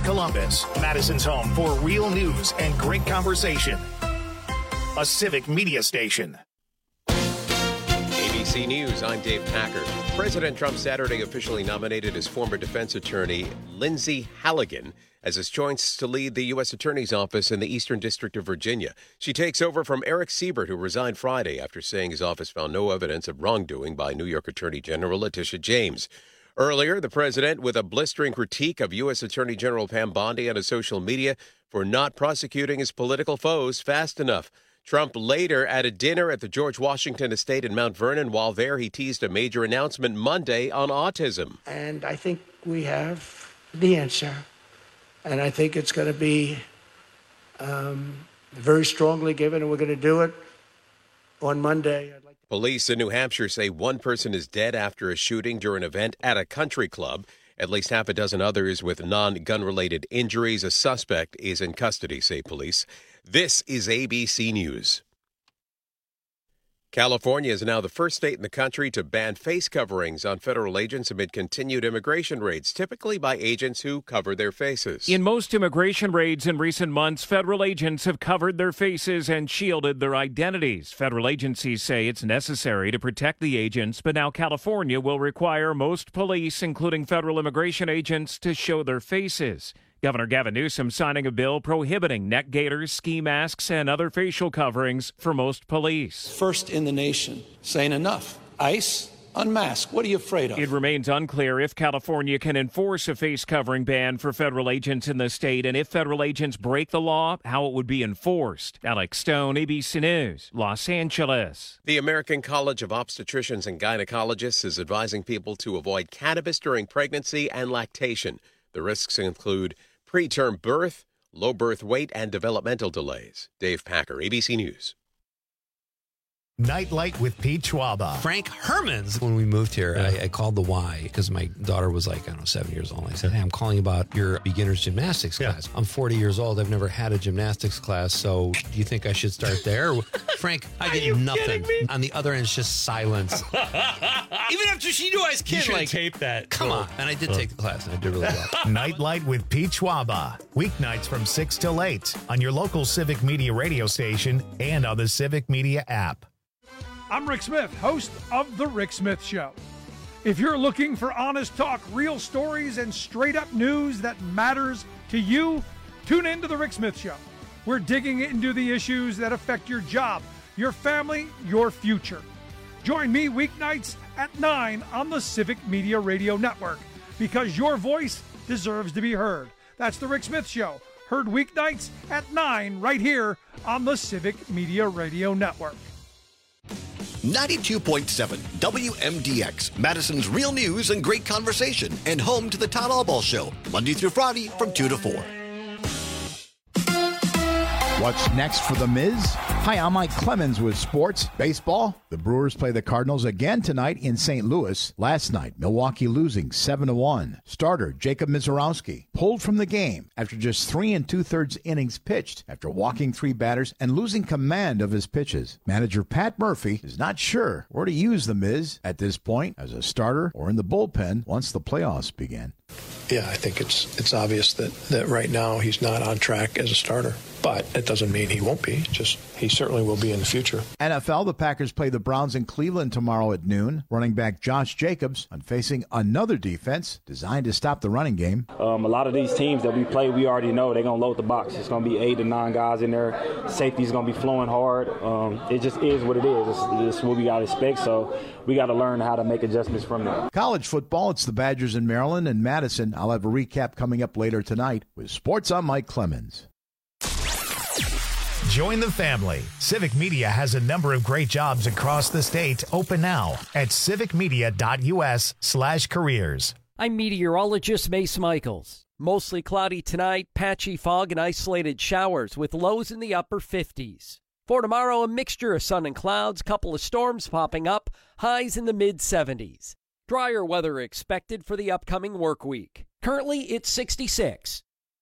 Columbus, Madison's home for real news and great conversation. A Civic Media station. ABC News, I'm Dave Packer. President Trump Saturday officially nominated his former defense attorney, Lindsay Halligan, as his choice to lead the U.S. Attorney's Office in the Eastern District of Virginia. She takes over from Eric Siebert, who resigned Friday after saying his office found no evidence of wrongdoing by New York Attorney General Letitia James. Earlier, the president, with a blistering critique of U.S. Attorney General Pam Bondi on his social media for not prosecuting his political foes fast enough. Trump later at a dinner at the George Washington Estate in Mount Vernon. While there, he teased a major announcement Monday on autism. And I think we have the answer. And I think it's going to be very strongly given, and we're going to do it on Monday. Police in New Hampshire say one person is dead after a shooting during an event at a country club. At least half a dozen others with non-gun-related injuries. A suspect is in custody, say police. This is ABC News. California is now the first state in the country to ban face coverings on federal agents amid continued immigration raids, typically by agents who cover their faces. In most immigration raids in recent months, federal agents have covered their faces and shielded their identities. Federal agencies say it's necessary to protect the agents, but now California will require most police, including federal immigration agents, to show their faces. Governor Gavin Newsom signing a bill prohibiting neck gaiters, ski masks, and other facial coverings for most police. First in the nation, saying enough. ICE, unmask. What are you afraid of? It remains unclear if California can enforce a face covering ban for federal agents in the state, and if federal agents break the law, how it would be enforced. Alex Stone, ABC News, Los Angeles. The American College of Obstetricians and Gynecologists is advising people to avoid cannabis during pregnancy and lactation. The risks include preterm birth, low birth weight, and developmental delays. Dave Packer, ABC News. Nightlight with Pete Schwaba. Frank Hermans. When we moved here, I called the Y because my daughter was like, 7 years old. And I said, hey, I'm calling about your beginner's gymnastics class. I'm 40 years old. I've never had a gymnastics class. So do you think I should start there? Frank, I get nothing. On the other end, it's just silence. Even after she knew I was kidding. You should tape that. Come on. And I did take the class, and I did really well. Nightlight with Pete Schwaba. Weeknights from 6 till 8 on your local Civic Media radio station and on the Civic Media app. I'm Rick Smith, host of The Rick Smith Show. If you're looking for honest talk, real stories, and straight-up news that matters to you, tune in to The Rick Smith Show. We're digging into the issues that affect your job, your family, your future. Join me weeknights at 9 on the Civic Media Radio Network, because your voice deserves to be heard. That's The Rick Smith Show, heard weeknights at 9 right here on the Civic Media Radio Network. 92.7 WMDX, Madison's real news and great conversation, and home to the Todd Albaugh Show, Monday through Friday from 2 to 4. What's next for The Miz? Hi, I'm Mike Clemens with sports. Baseball, the Brewers play the Cardinals again tonight in St. Louis. Last night, Milwaukee losing 7-1. Starter Jacob Mizorowski pulled from the game after just 3 2/3 innings pitched after walking 3 batters and losing command of his pitches. Manager Pat Murphy is not sure where to use The Miz at this point, as a starter or in the bullpen once the playoffs begin. Yeah, I think it's obvious that right now he's not on track as a starter. But it doesn't mean he won't be. Just he certainly will be in the future. NFL, the Packers play the Browns in Cleveland tomorrow at noon. Running back Josh Jacobs on facing another defense designed to stop the running game. A lot of these teams that we play, we already know they're going to load the box. It's going to be 8 to 9 guys in there. Safety's going to be flowing hard. It just is what it is. It's what we got to expect. So we got to learn how to make adjustments from there. College football, it's the Badgers in Maryland and Madison. I'll have a recap coming up later tonight. With sports, I'm Mike Clemens. Join the family. Civic Media has a number of great jobs across the state open now at civicmedia.us/careers. I'm meteorologist Mace Michaels. Mostly cloudy tonight, patchy fog and isolated showers with lows in the upper 50s. For tomorrow, a mixture of sun and clouds, couple of storms popping up, highs in the mid-70s. Drier weather expected for the upcoming work week. Currently, it's 66.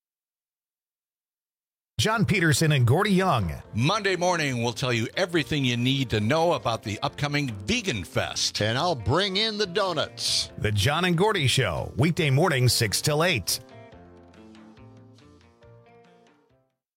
John Peterson and Gordy Young. Monday morning, we'll tell you everything you need to know about the upcoming Vegan Fest. And I'll bring in the donuts. The John and Gordy Show, weekday morning 6 till 8.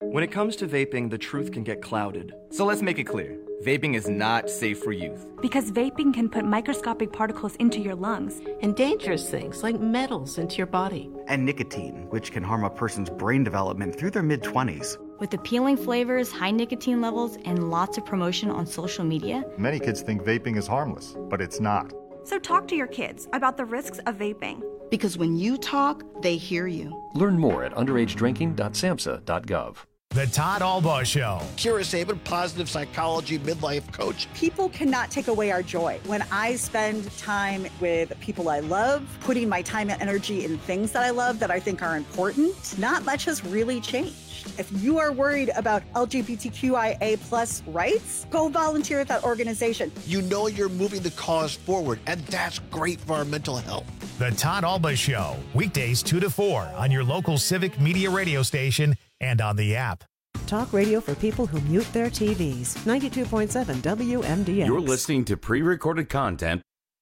When it comes to vaping, the truth can get clouded. So let's make it clear. Vaping is not safe for youth. Because vaping can put microscopic particles into your lungs. And dangerous things like metals into your body. And nicotine, which can harm a person's brain development through their mid-20s. With appealing flavors, high nicotine levels, and lots of promotion on social media, many kids think vaping is harmless, but it's not. So talk to your kids about the risks of vaping. Because when you talk, they hear you. Learn more at underagedrinking.samhsa.gov. The Todd Albaugh Show. Kira Sabin, positive psychology midlife coach. People cannot take away our joy. When I spend time with people I love, putting my time and energy in things that I love that I think are important, not much has really changed. If you are worried about LGBTQIA plus rights, go volunteer at that organization. You know you're moving the cause forward, and that's great for our mental health. The Todd Albaugh Show, weekdays 2 to 4 on your local Civic Media radio station and on the app. Talk radio for people who mute their TVs. 92.7 WMDX. You're listening to pre-recorded content.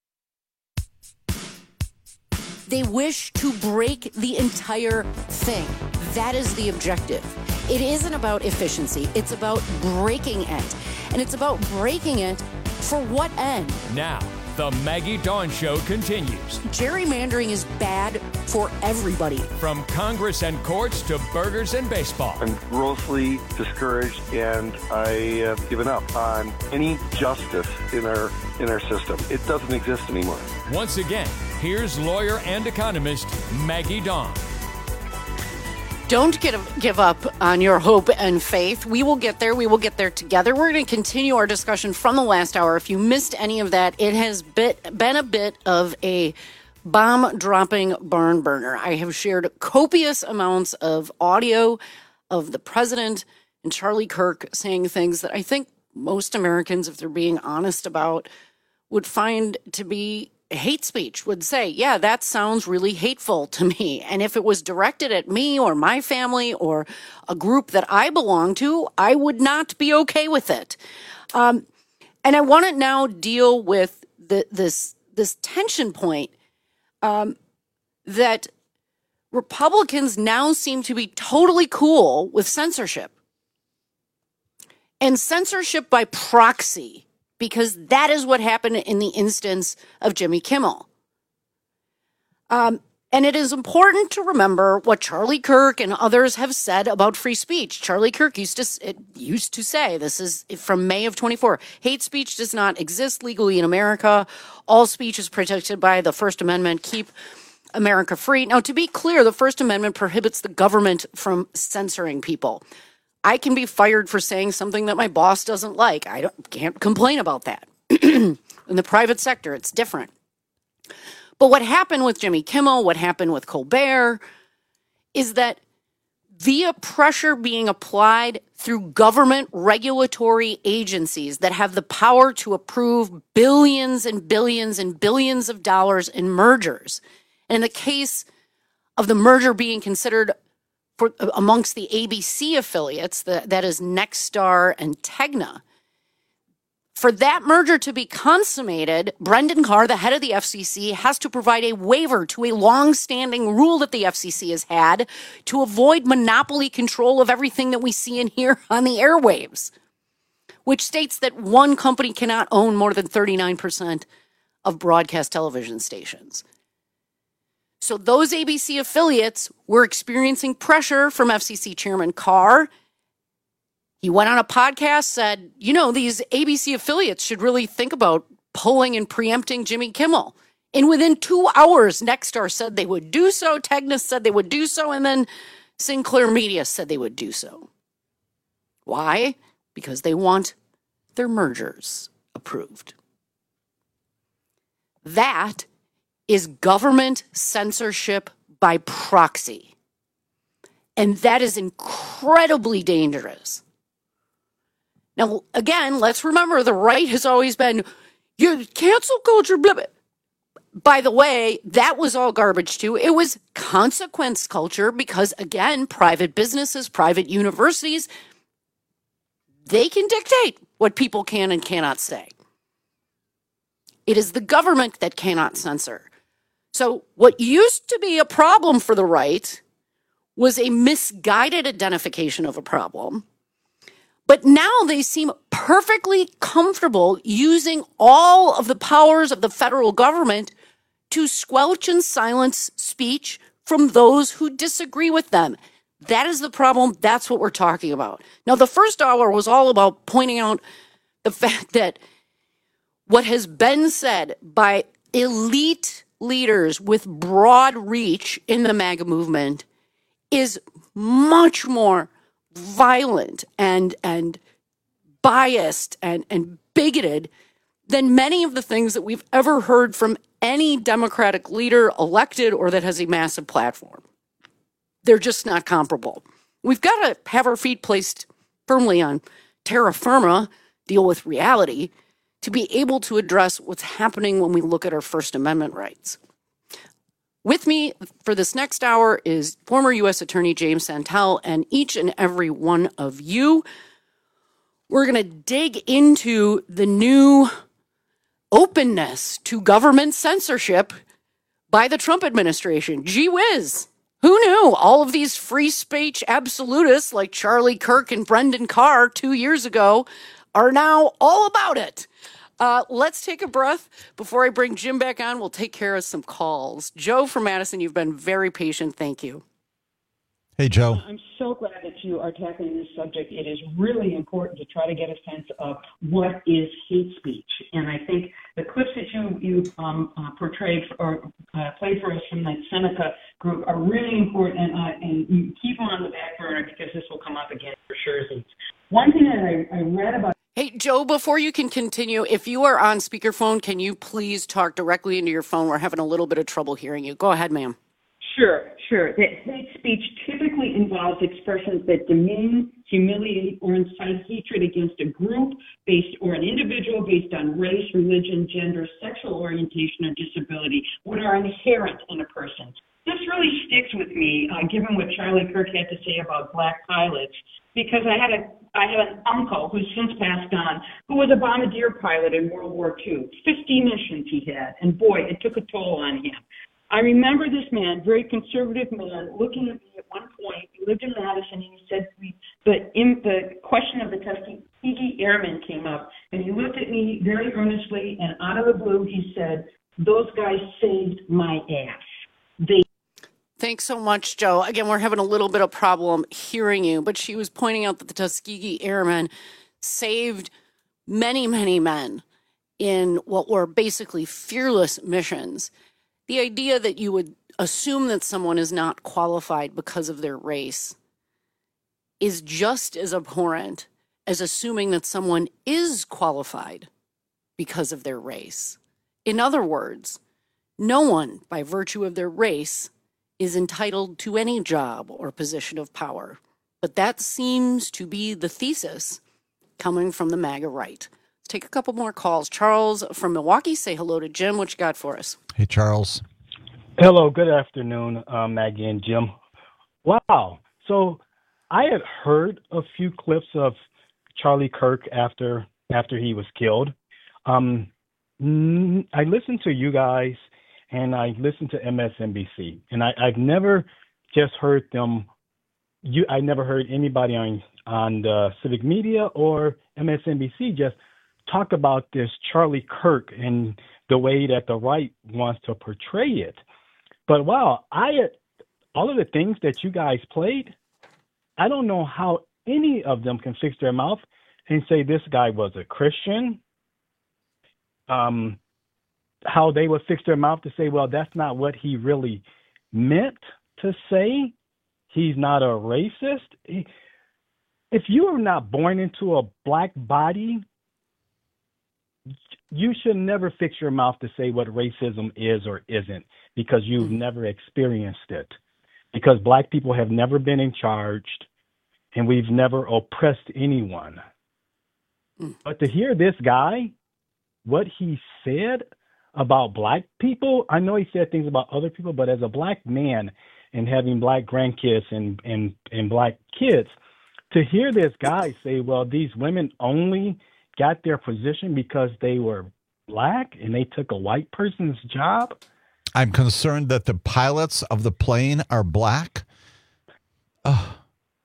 They wish to break the entire thing. That is the objective. It isn't about efficiency. It's about breaking it. And it's about breaking it for what end? Now, the Maggie Dawn Show continues. Gerrymandering is bad for everybody. From Congress and courts to burgers and baseball. I'm grossly discouraged, and I have given up on any justice in our system. It doesn't exist anymore. Once again, here's lawyer and economist Maggie Dawn. Don't give up on your hope and faith. We will get there. We will get there together. We're going to continue our discussion from the last hour. If you missed any of that, it has been a bit of a bomb-dropping barn burner. I have shared copious amounts of audio of the president and Charlie Kirk saying things that I think most Americans, if they're being honest about, would find to be hate speech, would say, yeah, that sounds really hateful to me. And if it was directed at me or my family or a group that I belong to, I would not be okay with it. And I want to now deal with this tension point that Republicans now seem to be totally cool with censorship. And censorship by proxy, because that is what happened in the instance of Jimmy Kimmel. And it is important to remember what Charlie Kirk and others have said about free speech. Charlie Kirk used to say, this is from May of 24, hate speech does not exist legally in America. All speech is protected by the First Amendment. Keep America free. Now, to be clear, the First Amendment prohibits the government from censoring people. I can be fired for saying something that my boss doesn't like. I can't complain about that. In the private sector, it's different. But what happened with Jimmy Kimmel, what happened with Colbert, is that via pressure being applied through government regulatory agencies that have the power to approve billions and billions and billions of dollars in mergers. And in the case of the merger being considered amongst the ABC affiliates, that is Nexstar and Tegna. For that merger to be consummated, Brendan Carr, the head of the FCC, has to provide a waiver to a long-standing rule that the FCC has had to avoid monopoly control of everything that we see and hear on the airwaves, which states that one company cannot own more than 39% of broadcast television stations. So those ABC affiliates were experiencing pressure from FCC Chairman Carr. He went on a podcast, said, these ABC affiliates should really think about pulling and preempting Jimmy Kimmel. And within 2 hours, Nexstar said they would do so, Tegna said they would do so, and then Sinclair Media said they would do so. Why? Because they want their mergers approved. That is government censorship by proxy. And that is incredibly dangerous. Now, again, let's remember the right has always been, cancel culture, blah, blah. By the way, that was all garbage too. It was consequence culture because, again, private businesses, private universities, they can dictate what people can and cannot say. It is the government that cannot censor. So what used to be a problem for the right was a misguided identification of a problem. But now they seem perfectly comfortable using all of the powers of the federal government to squelch and silence speech from those who disagree with them. That is the problem. That's what we're talking about. Now, the first hour was all about pointing out the fact that what has been said by elite leaders with broad reach in the MAGA movement is much more violent and biased and bigoted than many of the things that we've ever heard from any Democratic leader elected or that has a massive platform. They're just not comparable. We've got to have our feet placed firmly on terra firma, deal with reality, to be able to address what's happening when we look at our First Amendment rights. With me for this next hour is former U.S. Attorney James Santel and each and every one of you. We're going to dig into the new openness to government censorship by the Trump administration. Gee whiz. Who knew? All of these free speech absolutists like Charlie Kirk and Brendan Carr 2 years ago are now all about it. Let's take a breath. Before I bring Jim back on, we'll take care of some calls. Joe from Madison, you've been very patient. Thank you. Hey, Joe. I'm so glad that you are tackling this subject. It is really important to try to get a sense of what is hate speech. And I think the clips that you portrayed or played for us from that Seneca group are really important, and you keep them on the back burner because this will come up again for sure. One thing that I read about. Hey, Joe, before you can continue, if you are on speakerphone, can you please talk directly into your phone? We're having a little bit of trouble hearing you. Go ahead, ma'am. Sure. That hate speech typically involves expressions that demean, humiliate, or incite hatred against a group based or an individual based on race, religion, gender, sexual orientation, or disability, what are inherent in a person. This really sticks with me, given what Charlie Kirk had to say about black pilots, because I had an uncle who's since passed on, who was a bombardier pilot in World War II. 50 missions he had, and boy, it took a toll on him. I remember this man, very conservative man, looking at me at one point. He lived in Madison, and he said to me, the question of the Tuskegee Airmen came up, and he looked at me very earnestly, and out of the blue, he said, "Those guys saved my ass." Thanks so much, Joe. Again, we're having a little bit of problem hearing you, but she was pointing out that the Tuskegee Airmen saved many, many men in what were basically fearless missions. The idea that you would assume that someone is not qualified because of their race is just as abhorrent as assuming that someone is qualified because of their race. In other words, no one, by virtue of their race, is entitled to any job or position of power. But that seems to be the thesis coming from the MAGA right. Let's take a couple more calls. Charles from Milwaukee, say hello to Jim. What you got for us? Hey, Charles. Hello, good afternoon, Maggie and Jim. Wow. So I had heard a few clips of Charlie Kirk after he was killed. I listened to you guys, and I listened to MSNBC, and I've never just heard them. I never heard anybody on the civic media or MSNBC just talk about this Charlie Kirk and the way that the right wants to portray it. But wow, all of the things that you guys played, I don't know how any of them can fix their mouth and say this guy was a Christian. How they would fix their mouth to say, well, that's not what he really meant to say. He's not a racist. If you are not born into a black body, you should never fix your mouth to say what racism is or isn't, because you've never experienced it. Because black people have never been in charge, and we've never oppressed anyone. But to hear this guy, what he said about black people, I know he said things about other people, but as a black man and having black grandkids and black kids, to hear this guy say, well, these women only got their position because they were black and they took a white person's job. I'm concerned that the pilots of the plane are black.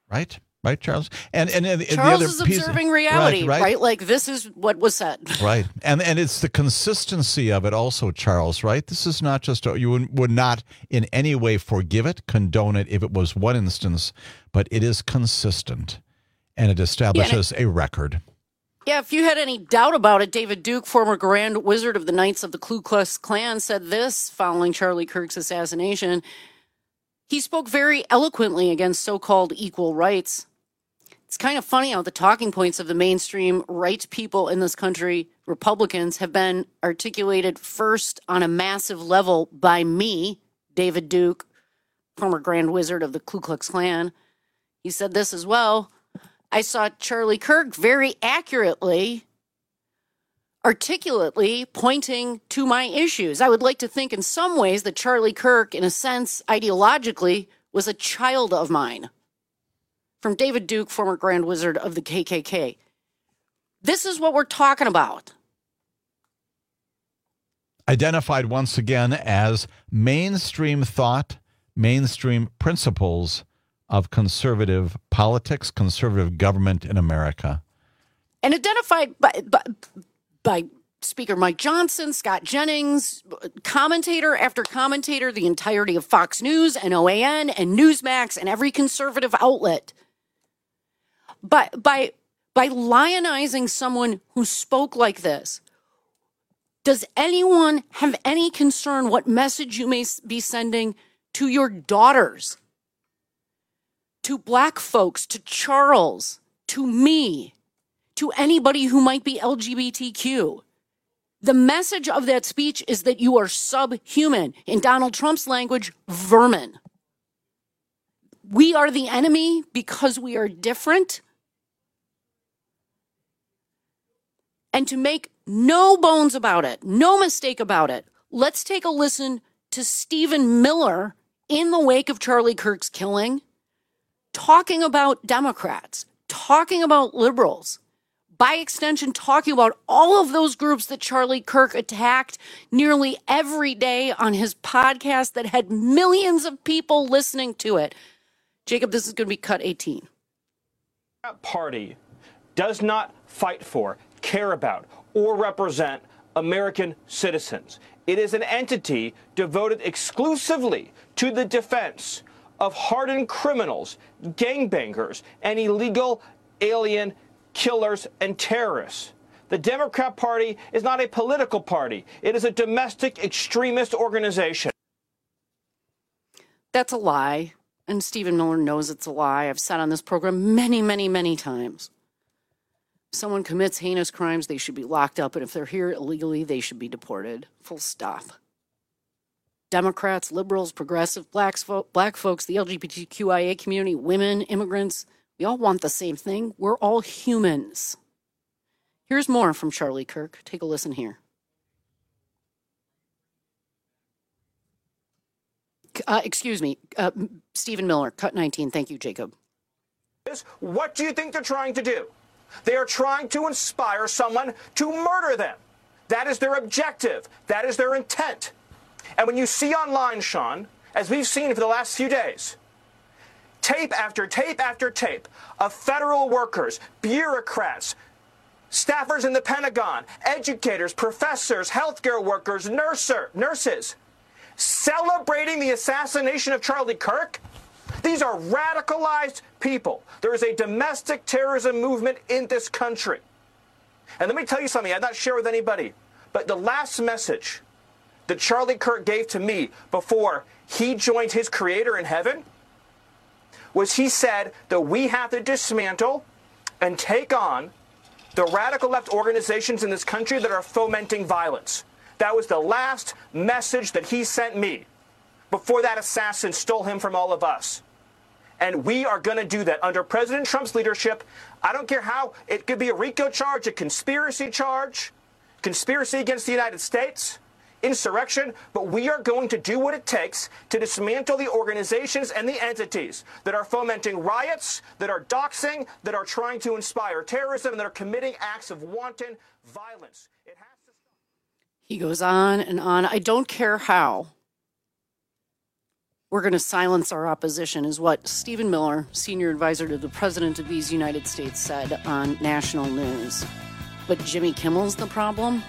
Right, Charles. And Charles the other is piece, observing reality, right? right? Like this is what was said. Right. And it's the consistency of it also, Charles, right? This is not just, you would not in any way forgive it, condone it if it was one instance, but it is consistent and it establishes a record. Yeah, if you had any doubt about it, David Duke, former Grand Wizard of the Knights of the Ku Klux Klan, said this following Charlie Kirk's assassination. He spoke very eloquently against so-called equal rights. It's kind of funny how the talking points of the mainstream right people in this country, Republicans, have been articulated first on a massive level by me, David Duke, former Grand Wizard of the Ku Klux Klan. He said this as well. I saw Charlie Kirk very accurately, articulately pointing to my issues. I would like to think in some ways that Charlie Kirk, in a sense, ideologically, was a child of mine. From David Duke, former Grand Wizard of the KKK. This is what we're talking about. Identified once again as mainstream thought, mainstream principles of conservative politics, conservative government in America. And identified by Speaker Mike Johnson, Scott Jennings, commentator after commentator, the entirety of Fox News and OAN and Newsmax and every conservative outlet. But by lionizing someone who spoke like this, does anyone have any concern what message you may be sending to your daughters, to black folks, to Charles, to me, to anybody who might be LGBTQ? The message of that speech is that you are subhuman. In Donald Trump's language, vermin. We are the enemy because we are different. And to make no bones about it, no mistake about it, let's take a listen to Stephen Miller in the wake of Charlie Kirk's killing, talking about Democrats, talking about liberals, by extension, talking about all of those groups that Charlie Kirk attacked nearly every day on his podcast that had millions of people listening to it. Jacob, this is going to be cut 18. That party does not fight for, care about, or represent American citizens. It is an entity devoted exclusively to the defense of hardened criminals, gangbangers, and illegal alien killers and terrorists. The Democrat Party is not a political party. It is a domestic extremist organization. That's a lie. And Stephen Miller knows it's a lie. I've said on this program many, many, many times. If someone commits heinous crimes, they should be locked up. And if they're here illegally, they should be deported. Full stop. Democrats, liberals, progressive, black folks, the LGBTQIA community, women, immigrants, we all want the same thing. We're all humans. Here's more from Charlie Kirk. Take a listen here. Stephen Miller, cut 19. Thank you, Jacob. What do you think they're trying to do? They are trying to inspire someone to murder them. That is their objective. That is their intent. And when you see online, Sean, as we've seen for the last few days, tape after tape after tape of federal workers, bureaucrats, staffers in the Pentagon, educators, professors, healthcare workers, nurses, celebrating the assassination of Charlie Kirk, these are radicalized people. There is a domestic terrorism movement in this country. And let me tell you something I've not shared with anybody, but the last message that Charlie Kirk gave to me before he joined his creator in heaven was he said that we have to dismantle and take on the radical left organizations in this country that are fomenting violence. That was the last message that he sent me before that assassin stole him from all of us. And we are going to do that under President Trump's leadership. I don't care how. It could be a RICO charge, a conspiracy charge, conspiracy against the United States, insurrection, but we are going to do what it takes to dismantle the organizations and the entities that are fomenting riots, that are doxing, that are trying to inspire terrorism, and that are committing acts of wanton violence. It has to stop. He goes on and on. I don't care how. we're going to silence our opposition, is what Stephen Miller, senior advisor to the President of these United States, said on national news. But Jimmy Kimmel's the problem?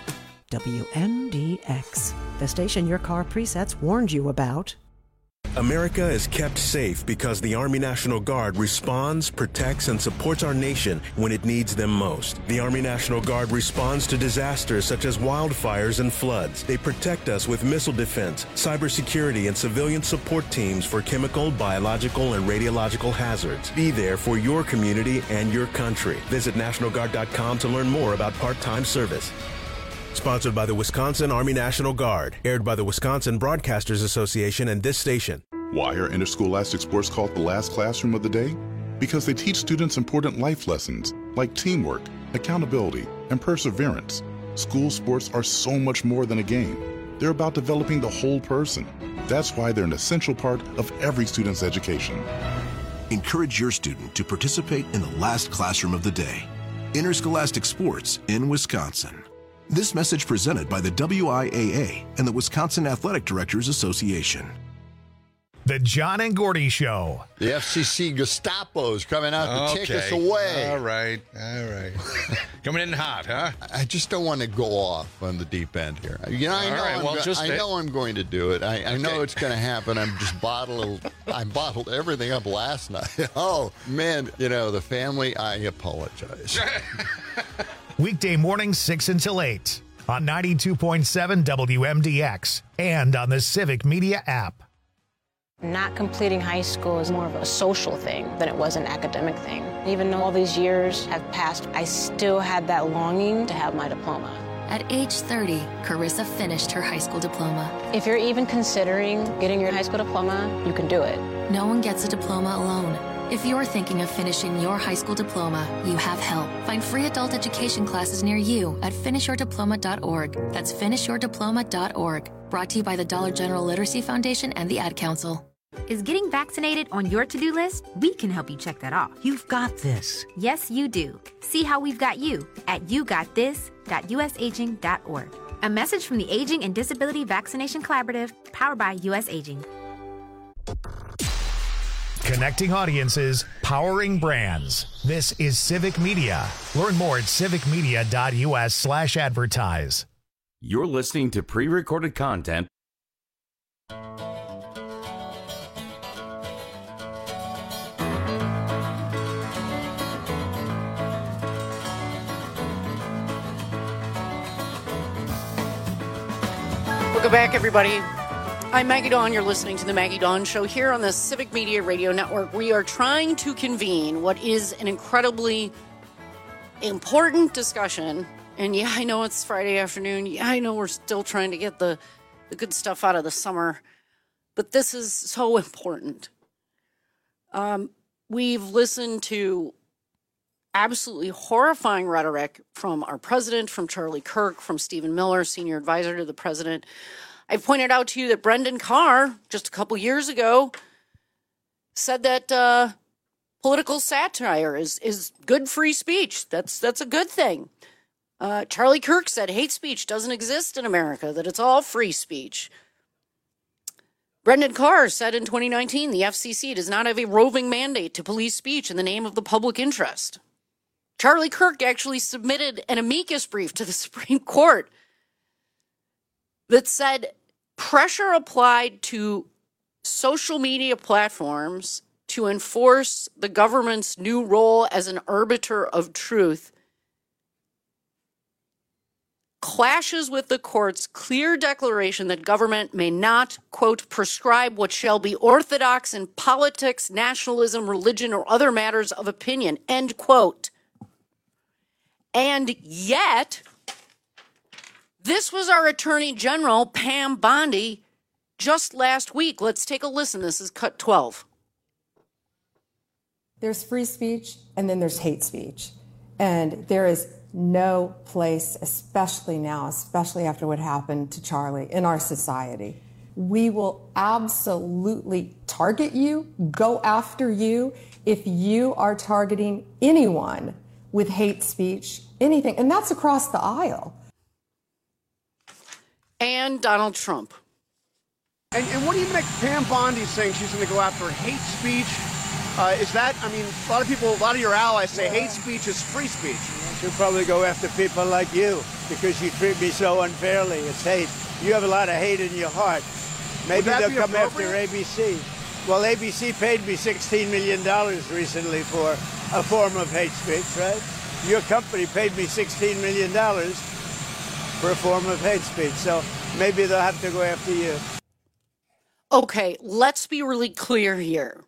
WMDX, the station your car presets warned you about. America is kept safe because the Army National Guard responds, protects, and supports our nation when it needs them most. The Army National Guard responds to disasters such as wildfires and floods. They protect us with missile defense, cybersecurity, and civilian support teams for chemical, biological, and radiological hazards. Be there for your community and your country. Visit NationalGuard.com to learn more about part-time service. Sponsored by the Wisconsin Army National Guard. Aired by the Wisconsin Broadcasters Association and this station. Why are interscholastic sports called the last classroom of the day? Because they teach students important life lessons like teamwork, accountability, and perseverance. School sports are so much more than a game. They're about developing the whole person. That's why they're an essential part of every student's education. Encourage your student to participate in the last classroom of the day. Interscholastic sports in Wisconsin. This message presented by the WIAA and the Wisconsin Athletic Directors Association. The John and Gordy Show. The FCC Gestapo's coming out to take us away. All right. Coming in hot, huh? I just don't want to go off on the deep end here. I know I'm going to do it. I know it's going to happen. I bottled everything up last night. Oh, man. The family, I apologize. Weekday mornings 6 until 8 on 92.7 WMDX and on the Civic Media app. Not completing high school is more of a social thing than it was an academic thing. Even though all these years have passed, I still had that longing to have my diploma. At age 30, Carissa finished her high school diploma. If you're even considering getting your high school diploma, you can do it. No one gets a diploma alone. If you're thinking of finishing your high school diploma, you have help. Find free adult education classes near you at finishyourdiploma.org. That's finishyourdiploma.org. Brought to you by the Dollar General Literacy Foundation and the Ad Council. Is getting vaccinated on your to-do list? We can help you check that off. You've got this. Yes, you do. See how we've got you at yougotthis.usaging.org. A message from the Aging and Disability Vaccination Collaborative, powered by U.S. Aging. Connecting audiences, powering brands. This is Civic Media. Learn more at civicmedia.us/advertise. You're listening to pre-recorded content. Welcome back, everybody. I'm Maggie Dawn. You're listening to The Maggie Dawn Show here on the Civic Media Radio Network. We are trying to convene what is an incredibly important discussion. And yeah, I know it's Friday afternoon. Yeah, I know we're still trying to get the good stuff out of the summer. But this is so important. We've listened to absolutely horrifying rhetoric from our president, from Charlie Kirk, from Stephen Miller, senior advisor to the president. I pointed out to you that Brendan Carr, just a couple years ago, said that political satire is good free speech. That's a good thing. Charlie Kirk said hate speech doesn't exist in America, that it's all free speech. Brendan Carr said in 2019 the FCC does not have a roving mandate to police speech in the name of the public interest. Charlie Kirk actually submitted an amicus brief to the Supreme Court that said pressure applied to social media platforms to enforce the government's new role as an arbiter of truth clashes with the court's clear declaration that government may not, quote, prescribe what shall be orthodox in politics, nationalism, religion, or other matters of opinion, end quote. And yet, this was our Attorney General, Pam Bondi, just last week. Let's take a listen. This is cut 12. There's free speech, and then there's hate speech. And there is no place, especially now, especially after what happened to Charlie, in our society. We will absolutely target you, go after you, if you are targeting anyone with hate speech, anything. And that's across the aisle. And Donald Trump. And what do you make Pam Bondi saying she's going to go after hate speech? Is that, I mean, a lot of your allies say hate speech is free speech. She'll probably go after people like you because you treat me so unfairly. It's hate. You have a lot of hate in your heart. Maybe they'll come after ABC. Well, ABC paid me $16 million recently for a form of hate speech, right? Your company paid me $16 million for a form of hate speech. So maybe they'll have to go after you. Okay, let's be really clear here.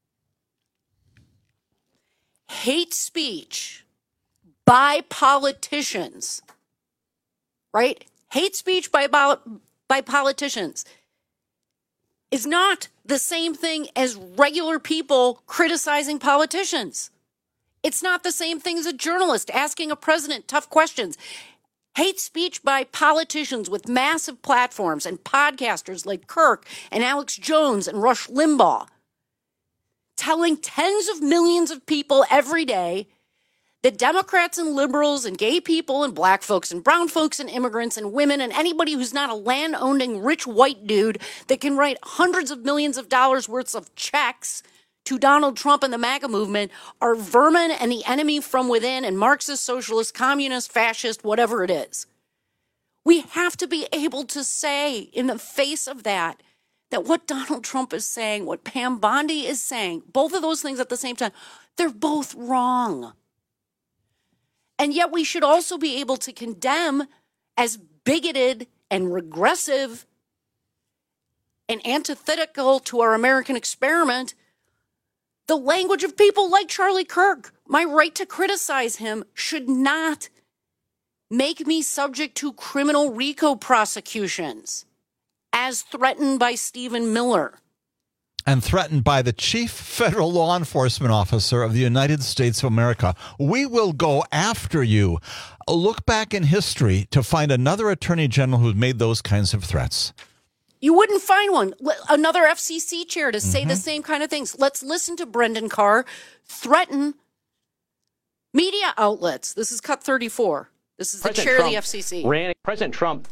Hate speech by politicians, right? Hate speech by politicians is not the same thing as regular people criticizing politicians. It's not the same thing as a journalist asking a president tough questions. Hate speech by politicians with massive platforms and podcasters like Kirk and Alex Jones and Rush Limbaugh, telling tens of millions of people every day that Democrats and liberals and gay people and black folks and brown folks and immigrants and women and anybody who's not a land-owning rich white dude that can write hundreds of millions of dollars worth of checks to Donald Trump and the MAGA movement are vermin and the enemy from within and Marxist, socialist, communist, fascist, whatever it is. We have to be able to say in the face of that what Donald Trump is saying, what Pam Bondi is saying, both of those things at the same time, they're both wrong. And yet we should also be able to condemn as bigoted and regressive and antithetical to our American experiment the language of people like Charlie Kirk. My right to criticize him should not make me subject to criminal RICO prosecutions as threatened by Stephen Miller. And threatened by the chief federal law enforcement officer of the United States of America. We will go after you. Look back in history to find another attorney general who's made those kinds of threats. You wouldn't find one. Another FCC chair to say the same kind of things. Let's listen to Brendan Carr threaten media outlets. This is cut 34. This is the chair of the FCC. President Trump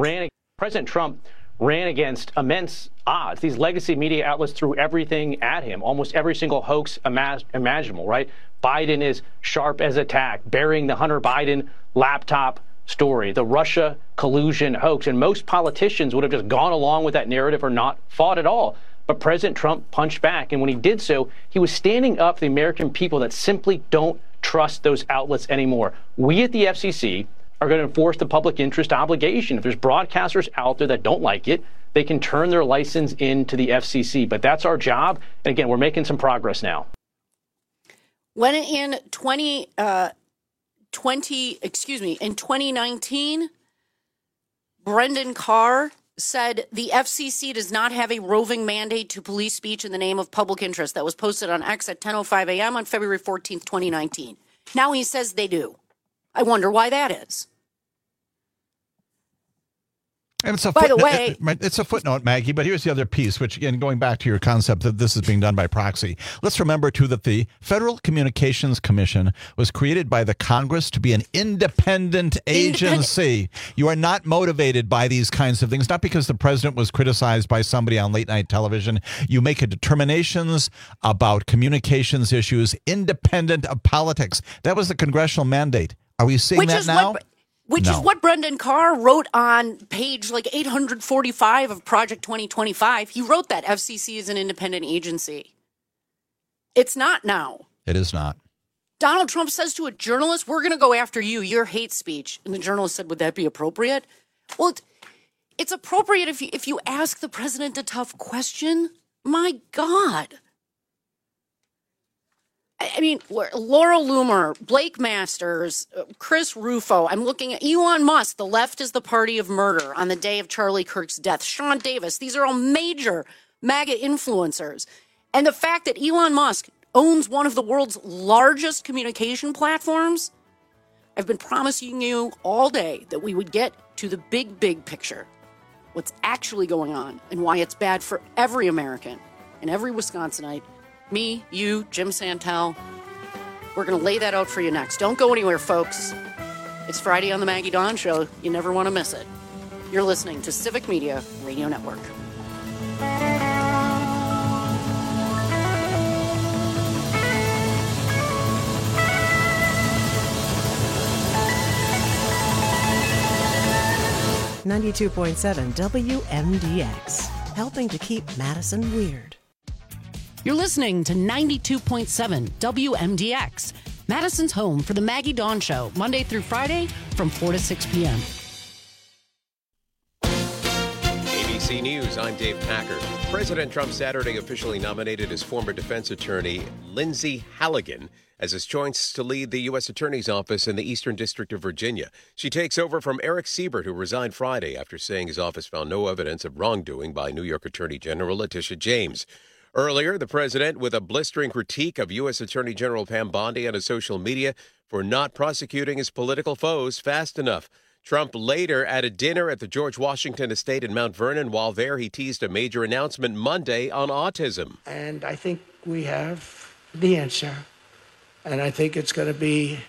ran against immense odds. These legacy media outlets threw everything at him, almost every single hoax imaginable, right? Biden is sharp as a tack, burying the Hunter Biden laptop story, the Russia collusion hoax. And most politicians would have just gone along with that narrative or not fought at all. But President Trump punched back. And when he did so, he was standing up for the American people that simply don't trust those outlets anymore. We at the FCC are going to enforce the public interest obligation. If there's broadcasters out there that don't like it, they can turn their license into the FCC. But that's our job. And again, we're making some progress now. When in 2019, Brendan Carr said the FCC does not have a roving mandate to police speech in the name of public interest. That was posted on X at 10:05 a.m. on February 14th, 2019. Now he says they do. I wonder why that is. And it's a By the way, it's a footnote, Maggie, but here's the other piece, which, again, going back to your concept that this is being done by proxy. Let's remember, too, that the Federal Communications Commission was created by the Congress to be an independent agency. You are not motivated by these kinds of things, not because the president was criticized by somebody on late night television. You make determinations about communications issues independent of politics. That was the congressional mandate. Are we seeing that now? Which is what Brendan Carr wrote on page 845 of Project 2025. He wrote that FCC is an independent agency. It's not now. It is not. Donald Trump says to a journalist, we're going to go after you, your hate speech. And the journalist said, would that be appropriate? Well, it's appropriate if you ask the president a tough question. My God. I mean, Laura Loomer, Blake Masters, Chris Rufo. I'm looking at Elon Musk. The left is the party of murder on the day of Charlie Kirk's death. Sean Davis. These are all major MAGA influencers. And the fact that Elon Musk owns one of the world's largest communication platforms. I've been promising you all day that we would get to the big picture. What's actually going on and why it's bad for every American and every Wisconsinite. Me, you, Jim Santel. We're going to lay that out for you next. Don't go anywhere, folks. It's Friday on the Maggie Dawn Show. You never want to miss it. You're listening to Civic Media Radio Network. 92.7 WMDX, helping to keep Madison weird. You're listening to 92.7 WMDX, Madison's home for the Maggie Dawn Show, Monday through Friday from 4 to 6 p.m. ABC News, I'm Dave Packer. President Trump Saturday officially nominated his former defense attorney, Lindsay Halligan, as his choice to lead the U.S. Attorney's Office in the Eastern District of Virginia. She takes over from Eric Siebert, who resigned Friday after saying his office found no evidence of wrongdoing by New York Attorney General Letitia James. Earlier, the president, with a blistering critique of U.S. Attorney General Pam Bondi on his social media for not prosecuting his political foes fast enough. Trump later at a dinner at the George Washington Estate in Mount Vernon. While there, he teased a major announcement Monday on autism. And I think we have the answer. And I think it's going to be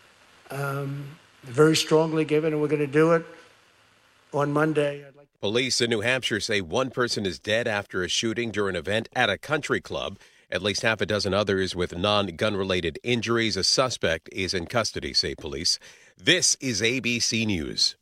very strongly given, and we're going to do it on Monday. Police in New Hampshire say one person is dead after a shooting during an event at a country club. At least half a dozen others with non-gun-related injuries. A suspect is in custody, say police. This is ABC News.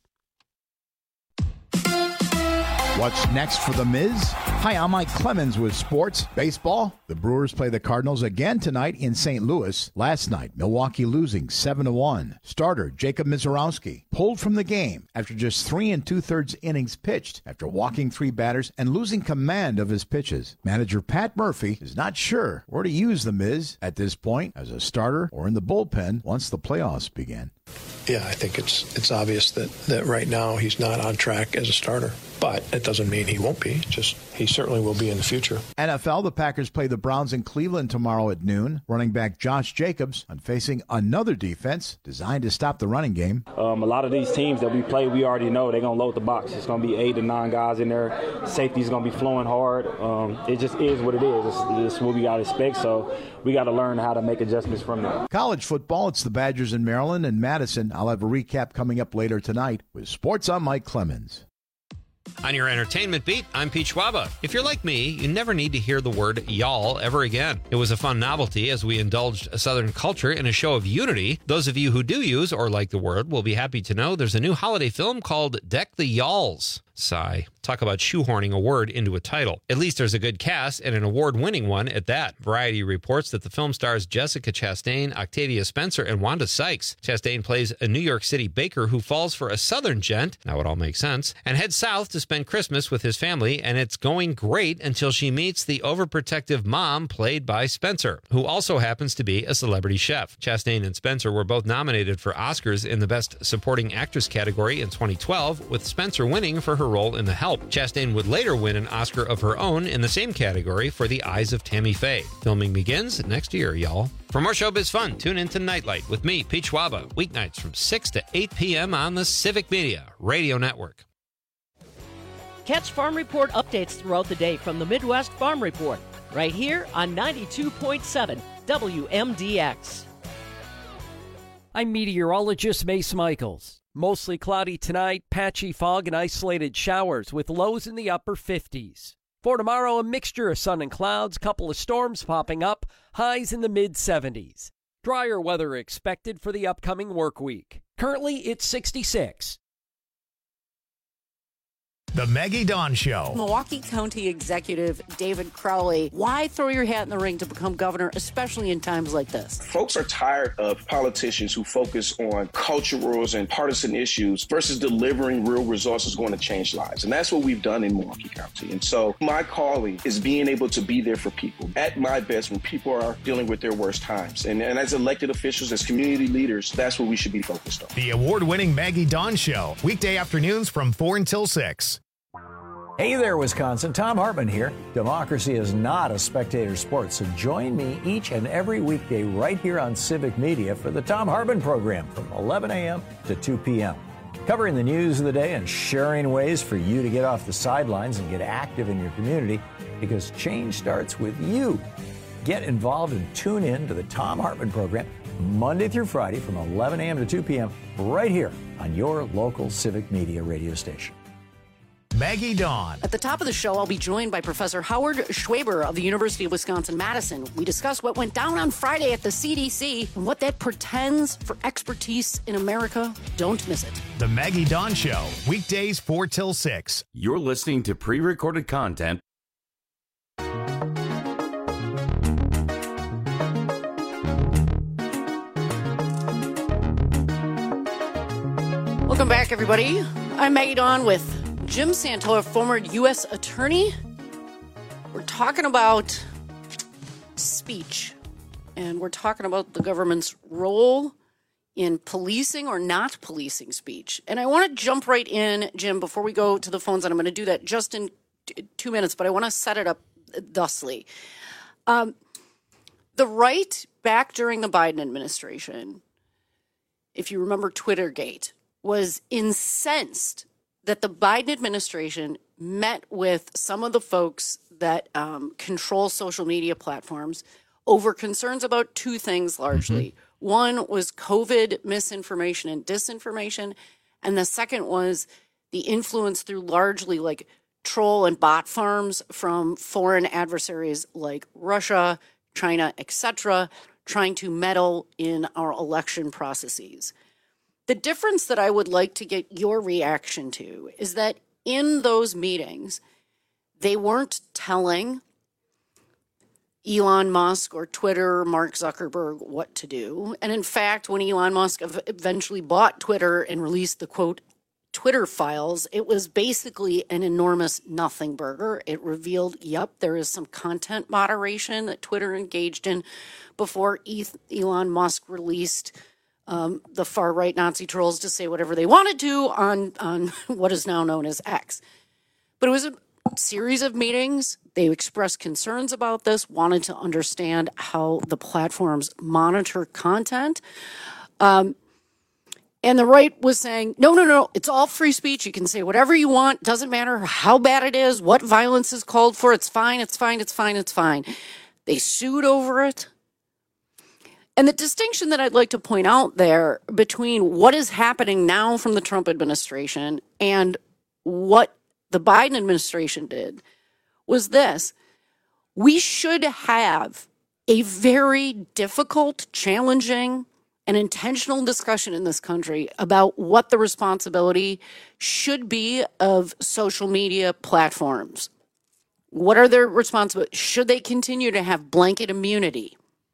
What's next for The Miz? Hi, I'm Mike Clemens with sports. Baseball. The Brewers play the Cardinals again tonight in St. Louis. Last night, Milwaukee losing 7-1. Starter Jacob Misiorowski pulled from the game after just 3 2/3 innings pitched after walking 3 batters and losing command of his pitches. Manager Pat Murphy is not sure where to use The Miz at this point, as a starter or in the bullpen once the playoffs begin. Yeah, I think it's obvious that right now he's not on track as a starter. But it doesn't mean he won't be. Just he certainly will be in the future. NFL, the Packers play the Browns in Cleveland tomorrow at noon. Running back Josh Jacobs on facing another defense designed to stop the running game. A lot of these teams that we play, we already know they're going to load the box. It's going to be 8 to 9 guys in there. Safety's going to be flowing hard. It just is what it is. It's what we got to expect. So we got to learn how to make adjustments from there. College football, it's the Badgers in Maryland and Madison. I'll have a recap coming up later tonight with Sports. I'm Mike Clemens. On your entertainment beat, I'm Pete Schwaba. If you're like me, you never need to hear the word y'all ever again. It was a fun novelty as we indulged Southern culture in a show of unity. Those of you who do use or like the word will be happy to know there's a new holiday film called Deck the Y'alls. Sigh. Talk about shoehorning a word into a title. At least there's a good cast and an award-winning one at that. Variety reports that the film stars Jessica Chastain, Octavia Spencer, and Wanda Sykes. Chastain plays a New York City baker who falls for a Southern gent, now it all makes sense, and heads south to spend Christmas with his family, and it's going great until she meets the overprotective mom played by Spencer, who also happens to be a celebrity chef. Chastain and Spencer were both nominated for Oscars in the Best Supporting Actress category in 2012, with Spencer winning for her role in The Help. Chastain would later win an Oscar of her own in the same category for The Eyes of Tammy Faye. Filming begins next year, y'all. For more showbiz fun, tune in to Nightlight with me, Pete Schwaba, weeknights from 6 to 8 p.m. on the Civic Media Radio Network. Catch Farm Report updates throughout the day from the Midwest Farm Report, right here on 92.7 WMDX. I'm meteorologist Mace Michaels. Mostly cloudy tonight, patchy fog and isolated showers with lows in the upper 50s. For tomorrow, a mixture of sun and clouds, couple of storms popping up, highs in the mid-70s. Drier weather expected for the upcoming work week. Currently, it's 66. The Maggie Dawn Show. Milwaukee County Executive David Crowley, why throw your hat in the ring to become governor, especially in times like this? Folks are tired of politicians who focus on culturals and partisan issues versus delivering real results that's going to change lives. And that's what we've done in Milwaukee County. And so my calling is being able to be there for people at my best when people are dealing with their worst times. And as elected officials, as community leaders, that's what we should be focused on. The award-winning Maggie Dawn Show, weekday afternoons from 4 until 6. Hey there, Wisconsin. Tom Hartman here. Democracy is not a spectator sport, so join me each and every weekday right here on Civic Media for the Tom Hartman program from 11 a.m. to 2 p.m. Covering the news of the day and sharing ways for you to get off the sidelines and get active in your community, because change starts with you. Get involved and tune in to the Tom Hartman program Monday through Friday from 11 a.m. to 2 p.m. right here on your local Civic Media radio station. Maggie Dawn. At the top of the show, I'll be joined by Professor Howard Schwaber of the University of Wisconsin-Madison. We discuss what went down on Friday at the CDC and what that portends for expertise in America. Don't miss it. The Maggie Dawn Show, weekdays 4 till 6. You're listening to pre-recorded content. Welcome back, everybody. I'm Maggie Dawn with Jim Santola, former U.S. attorney. We're talking about speech, and we're talking about the government's role in policing or not policing speech. And I want to jump right in, Jim, before we go to the phones, and I'm going to do that just in 2 minutes, but I want to set it up thusly. The right back during the Biden administration, if you remember Twittergate, was incensed that the Biden administration met with some of the folks that control social media platforms over concerns about two things largely. Mm-hmm. One was COVID misinformation and disinformation, and the second was the influence through largely like troll and bot farms from foreign adversaries like Russia, China, etc., trying to meddle in our election processes. The difference that I would like to get your reaction to is that in those meetings, they weren't telling Elon Musk or Twitter or Mark Zuckerberg what to do. And in fact, when Elon Musk eventually bought Twitter and released the, quote, Twitter files, it was basically an enormous nothing burger. It revealed, yep, there is some content moderation that Twitter engaged in before Elon Musk released the far-right Nazi trolls to say whatever they wanted to on what is now known as X. But it was a series of meetings. They expressed concerns about this, wanted to understand how the platforms monitor content. And the right was saying, no, it's all free speech. You can say whatever you want. Doesn't matter how bad it is, what violence is called for. It's fine. They sued over it. And the distinction that I'd like to point out there between what is happening now from the Trump administration and what the Biden administration did was this. We should have a very difficult, challenging, and intentional discussion in this country about what the responsibility should be of social media platforms. What are their responsibilities? Should they continue to have blanket immunity?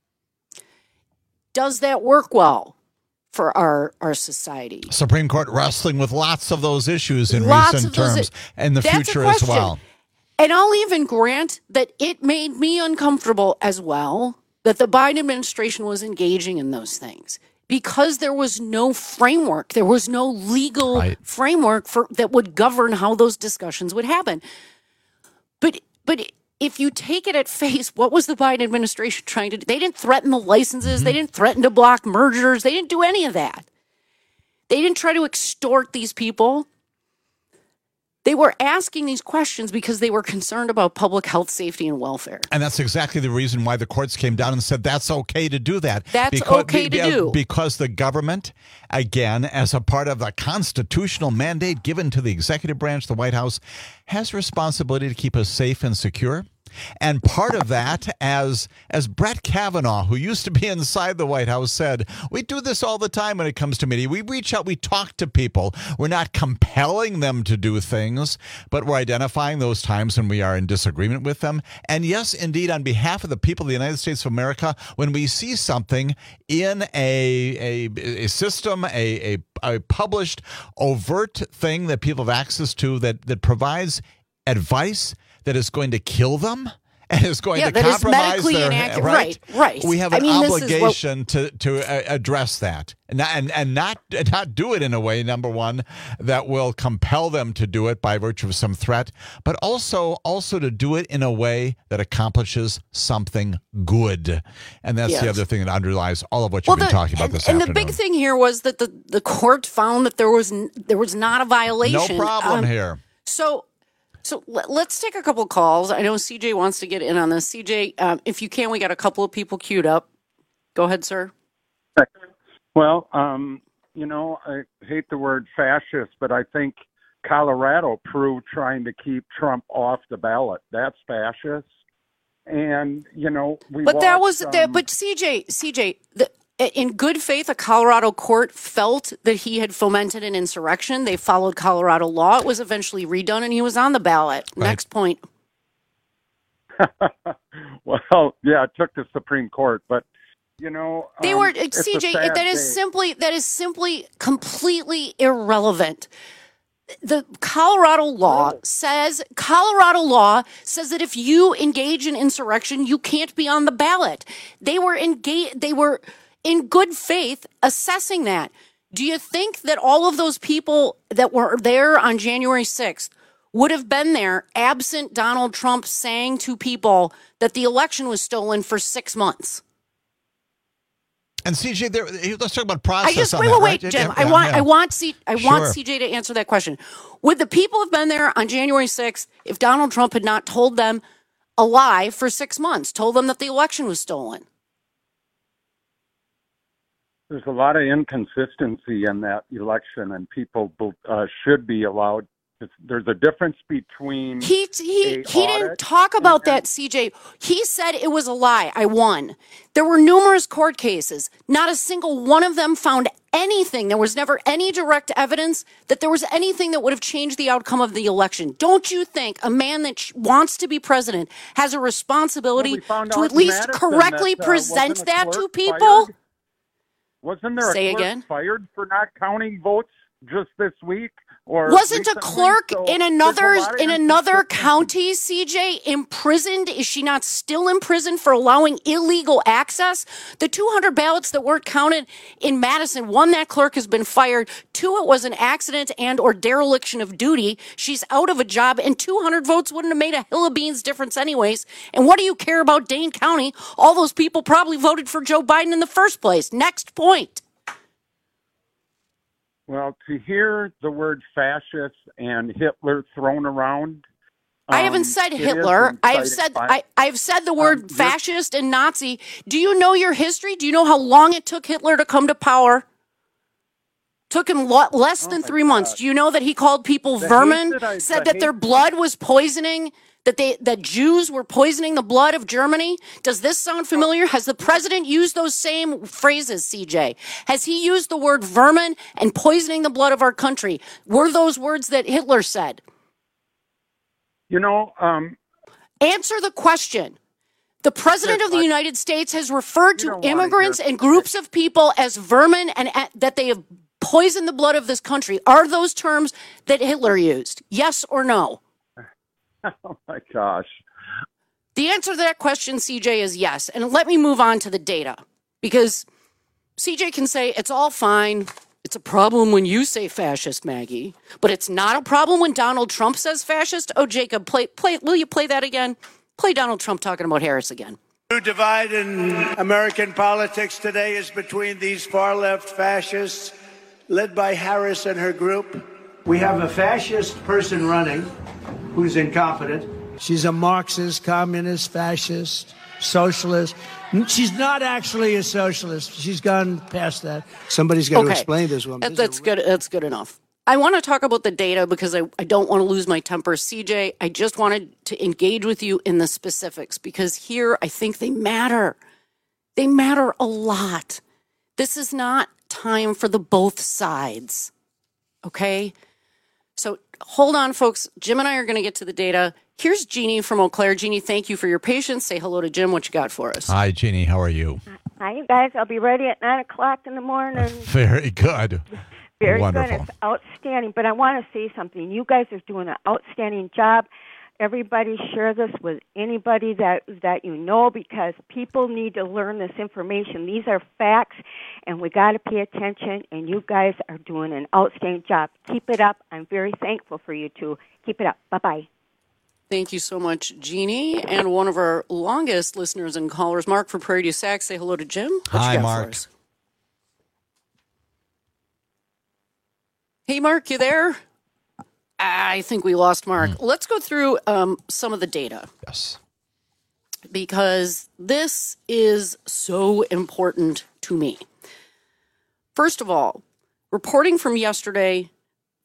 Does that work well for our society? Supreme Court wrestling with lots of those issues in recent terms and the future as well. And I'll even grant that it made me uncomfortable as well that the Biden administration was engaging in those things because there was no framework. There was no legal framework that would govern how those discussions would happen. But if you take it at face, what was the Biden administration trying to do? They didn't threaten the licenses. They didn't threaten to block mergers. They didn't do any of that. They didn't try to extort these people. They were asking these questions because they were concerned about public health, safety, and welfare. And that's exactly the reason why the courts came down and said that's okay to do that. That's okay to do. Because the government, again, as a part of the constitutional mandate given to the executive branch, the White House, has responsibility to keep us safe and secure. And part of that, as Brett Kavanaugh, who used to be inside the White House, said, we do this all the time when it comes to media. We reach out, we talk to people. We're not compelling them to do things, but we're identifying those times when we are in disagreement with them. And yes, indeed, on behalf of the people of the United States of America, when we see something in a system, a published, overt thing that people have access to that provides advice that is going to kill them and is going to compromise their right. We have an obligation to address that and not do it in a way, number one, that will compel them to do it by virtue of some threat, but also to do it in a way that accomplishes something good. And that's the other thing that underlies all of what you've been talking about this afternoon. And the big thing here was that the court found that there was not a violation. No problem here. So let's take a couple calls. I know CJ wants to get in on this. CJ, if you can, we got a couple of people queued up. Go ahead, sir. Well, I hate the word fascist, but I think Colorado proved trying to keep Trump off the ballot. That's fascist. And, But that was, but CJ, in good faith, a Colorado court felt that he had fomented an insurrection. They followed Colorado law. It was eventually redone, and he was on the ballot. Right. Next point. Well, yeah, it took the Supreme Court, but they were CJ. That is simply completely irrelevant. The Colorado law says that if you engage in insurrection, you can't be on the ballot. They were in good faith assessing that. Do you think that all of those people that were there on January 6th would have been there absent Donald Trump saying to people that the election was stolen for 6 months? And CJ, let's talk about process. Wait, Jim. I want CJ to answer that question. Would the people have been there on January 6th if Donald Trump had not told them a lie for 6 months, told them that the election was stolen? There's a lot of inconsistency in that election, and people should be allowed. There's a difference between he didn't talk about that, CJ. He said it was a lie. I won. There were numerous court cases. Not a single one of them found anything. There was never any direct evidence that there was anything that would have changed the outcome of the election. Don't you think a man that wants to be president has a responsibility to at least correctly present that to people? Wasn't there a clerk fired for not counting votes just this week? Wasn't a clerk in another county, CJ, imprisoned? Is she not still in prison for allowing illegal access? The 200 ballots that weren't counted in Madison, one, that clerk has been fired. Two, it was an accident and or dereliction of duty. She's out of a job, and 200 votes wouldn't have made a hill of beans difference anyways. And what do you care about Dane County? All those people probably voted for Joe Biden in the first place. Next point. Well, to hear the word fascist and Hitler thrown around, I haven't said Hitler. I've said the word fascist and Nazi. Do you know your history? Do you know how long it took Hitler to come to power? Took him less than 3 months. Do you know that he called people vermin? Said that their blood was poisoning. That Jews were poisoning the blood of Germany? Does this sound familiar? Has the president used those same phrases, CJ? Has he used the word vermin and poisoning the blood of our country? Were those words that Hitler said? Answer the question. The president of the United States has referred to immigrants and groups of people as vermin and that they have poisoned the blood of this country. Are those terms that Hitler used? Yes or no? Oh, my gosh. The answer to that question, CJ, is yes. And let me move on to the data, because CJ can say it's all fine. It's a problem when you say fascist, Maggie, but it's not a problem when Donald Trump says fascist. Oh, Jacob, will you play that again? Play Donald Trump talking about Harris again. The divide in American politics today is between these far-left fascists led by Harris and her group. We have a fascist person running who's incompetent. She's a Marxist, communist, fascist, socialist. She's not actually a socialist. She's gone past that. Somebody's got to explain this woman. That's good. That's good enough. I want to talk about the data because I don't want to lose my temper. CJ, I just wanted to engage with you in the specifics because here I think they matter. They matter a lot. This is not time for the both sides. Okay? So hold on, folks. Jim and I are going to get to the data. Here's Jeannie from Eau Claire. Jeannie, thank you for your patience. Say hello to Jim. What you got for us? Hi, Jeannie. How are you? Hi, you guys. I'll be ready at 9 o'clock in the morning. Very good. Very Wonderful. good. It's outstanding. But I want to say something. You guys are doing an outstanding job. Everybody share this with anybody that you know because people need to learn this information. These are facts, and we got to pay attention, and you guys are doing an outstanding job. Keep it up. I'm very thankful for you two. Keep it up. Bye-bye. Thank you so much, Jeannie. And one of our longest listeners and callers, Mark from Prairie du Sac. Say hello to Jim. Hi, Mark. Hey, Mark, you there? I think we lost Mark. Let's go through some of the data. Yes. Because this is so important to me. First of all, reporting from yesterday,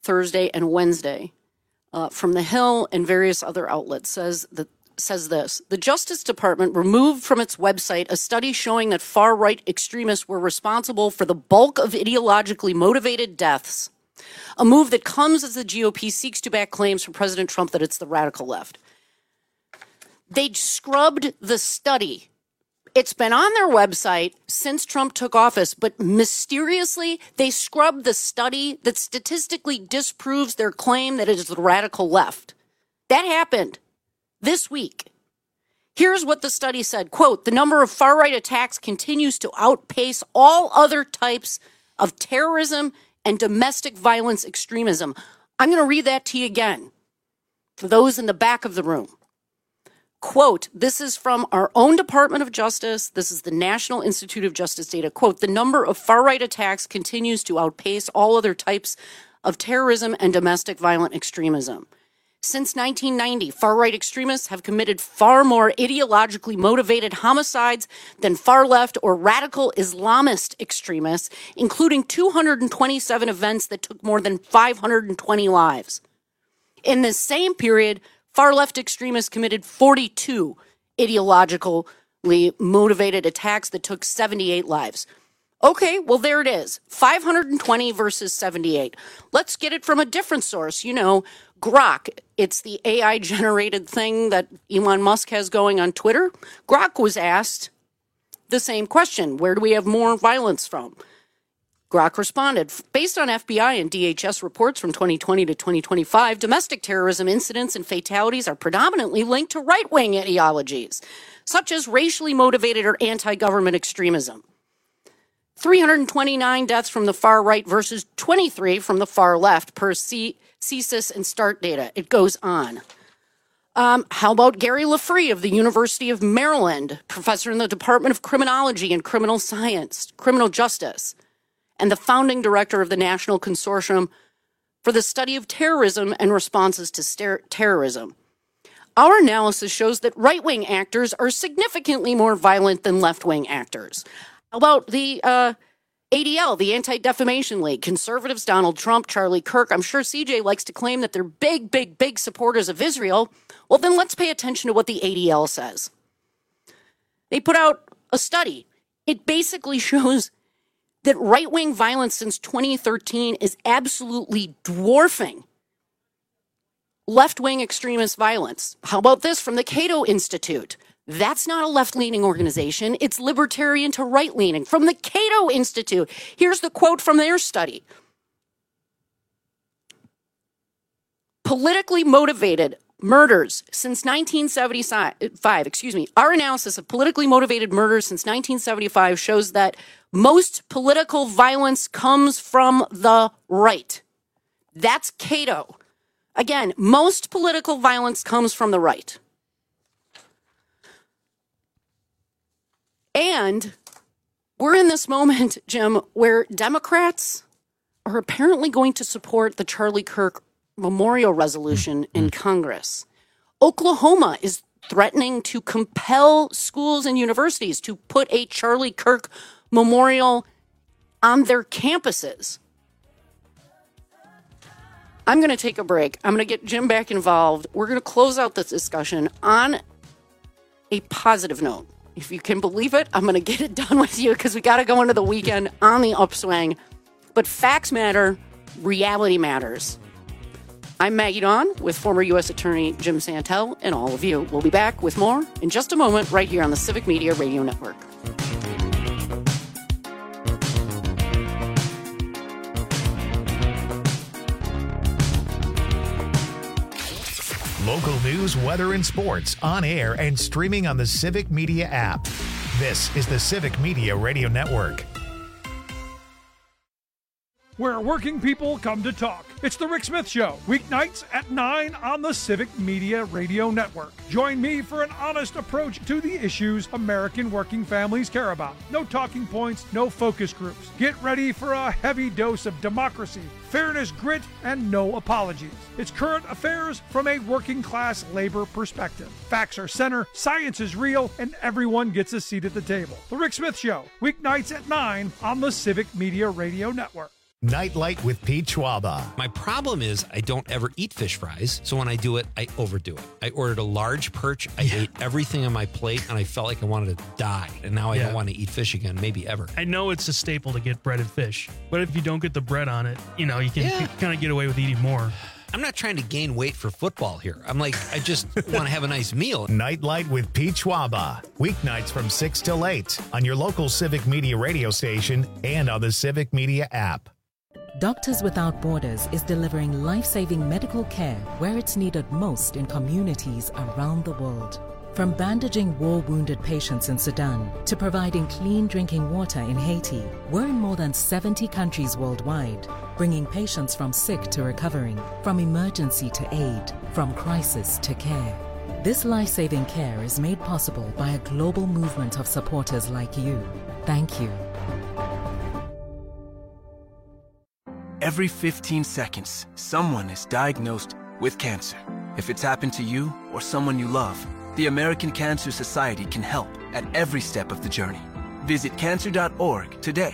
Thursday and Wednesday from The Hill and various other outlets says this. The Justice Department removed from its website a study showing that far-right extremists were responsible for the bulk of ideologically motivated deaths, a move that comes as the GOP seeks to back claims from President Trump that it's the radical left. They scrubbed the study. It's been on their website since Trump took office, but mysteriously, they scrubbed the study that statistically disproves their claim that it is the radical left. That happened this week. Here's what the study said. Quote, the number of far-right attacks continues to outpace all other types of terrorism and domestic violence extremism. I'm going to read that to you again for those in the back of the room. Quote, this is from our own Department of Justice. This is the National Institute of Justice data. Quote, the number of far-right attacks continues to outpace all other types of terrorism and domestic violent extremism. Since 1990, far-right extremists have committed far more ideologically motivated homicides than far-left or radical Islamist extremists, including 227 events that took more than 520 lives. In the same period, far-left extremists committed 42 ideologically motivated attacks that took 78 lives. Okay, well, there it is. 520 versus 78. Let's get it from a different source. You know, Grok. It's the AI-generated thing that Elon Musk has going on Twitter. Grok was asked the same question. Where do we have more violence from? Grok responded, based on FBI and DHS reports from 2020 to 2025, domestic terrorism incidents and fatalities are predominantly linked to right-wing ideologies, such as racially motivated or anti-government extremism. 329 deaths from the far right versus 23 from the far left per CSIS and START data. It goes on. How about Gary Lafree of the University of Maryland, professor in the Department of Criminology and Criminal Justice, and the founding director of the National Consortium for the Study of Terrorism and Responses to Terrorism. Our analysis shows that right-wing actors are significantly more violent than left-wing actors. How about the ADL, the Anti-Defamation League, conservatives, Donald Trump, Charlie Kirk? I'm sure CJ likes to claim that they're big supporters of Israel. Well, then let's pay attention to what the ADL says. They put out a study. It basically shows that right-wing violence since 2013 is absolutely dwarfing left-wing extremist violence. How about this from the Cato Institute? That's not a left-leaning organization. It's libertarian to right-leaning. From the Cato Institute, here's the quote from their study. Politically motivated murders since 1975, our analysis of politically motivated murders since 1975 shows that most political violence comes from the right. That's Cato. Again, most political violence comes from the right. And we're in this moment, Jim, where Democrats are apparently going to support the Charlie Kirk memorial resolution in Congress. Oklahoma is threatening to compel schools and universities to put a Charlie Kirk memorial on their campuses. I'm going to take a break. I'm going to get Jim back involved. We're going to close out this discussion on a positive note. If you can believe it, I'm going to get it done with you because we got to go into the weekend on the upswing. But facts matter. Reality matters. I'm Maggie Dawn with former U.S. Attorney Jim Santel and all of you. We'll be back with more in just a moment right here on the Civic Media Radio Network. Local news, weather, and sports on air and streaming on the Civic Media app. This is the Civic Media Radio Network. Where working people come to talk. It's The Rick Smith Show, weeknights at 9 on the Civic Media Radio Network. Join me for an honest approach to the issues American working families care about. No talking points, no focus groups. Get ready for a heavy dose of democracy, fairness, grit, and no apologies. It's current affairs from a working class labor perspective. Facts are center, science is real, and everyone gets a seat at the table. The Rick Smith Show, weeknights at 9 on the Civic Media Radio Network. Nightlight with Pete Schwaba. My problem is I don't ever eat fish fries, so when I do it, I overdo it. I ordered a large perch, I ate everything on my plate, and I felt like I wanted to die. And now I don't want to eat fish again, maybe ever. I know it's a staple to get breaded fish, but if you don't get the bread on it, you can kind of get away with eating more. I'm not trying to gain weight for football here. I'm like, I just want to have a nice meal. Nightlight with Pete Schwaba. Weeknights from 6 till 8 on your local Civic Media radio station and on the Civic Media app. Doctors Without Borders is delivering life-saving medical care where it's needed most in communities around the world. From bandaging war-wounded patients in Sudan to providing clean drinking water in Haiti, we're in more than 70 countries worldwide, bringing patients from sick to recovering, from emergency to aid, from crisis to care. This life-saving care is made possible by a global movement of supporters like you. Thank you. Every 15 seconds, someone is diagnosed with cancer. If it's happened to you or someone you love, the American Cancer Society can help at every step of the journey. Visit cancer.org today.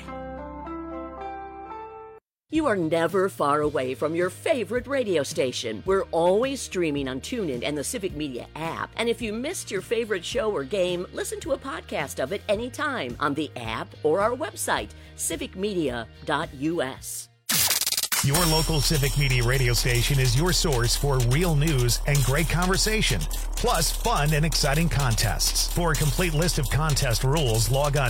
You are never far away from your favorite radio station. We're always streaming on TuneIn and the Civic Media app. And if you missed your favorite show or game, listen to a podcast of it anytime on the app or our website, civicmedia.us. Your local Civic Media radio station is your source for real news and great conversation, plus fun and exciting contests. For a complete list of contest rules, log on